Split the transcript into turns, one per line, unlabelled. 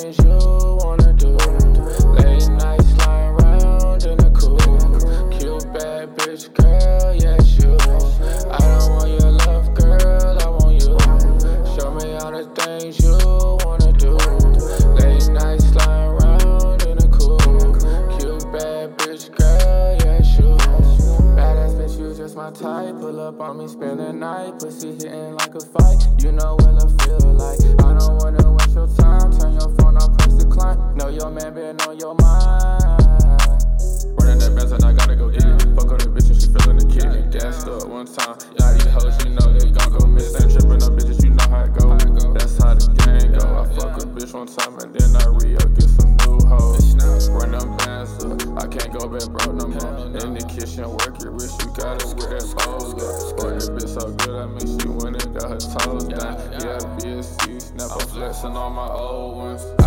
things you wanna do. Late nights lying around in the coupe. Cute bad bitch girl, yes you. I don't want your love, girl, I want you. Show me all the things you wanna do. Late nights lying around in the coupe. Cute bad bitch girl, yes you. Badass bitch, you just my type. Pull up on me, spend the night. Pussy hitting like a fight. You know what I feel like. I don't wanna waste your time. Turn your phone on, press decline. Know your man been on your mind. Running that Benz and I gotta go get it. Fuck on the bitch and she feelin' the kidney. Gassed up one time. Y'all these hoes, you know they gon' go miss. Ain't trippin' up bitches, you know how it go. That's how the game go. I fuck a bitch one time and then I re-up, get some new hoes. Run them bands up. I can't go back broke no more. In the kitchen, work your wrist, you gotta wear that pose up. Boy, that bitch so good, I mean she went and got her toes down. Yeah, BSC, snap a flexin' on my old ones.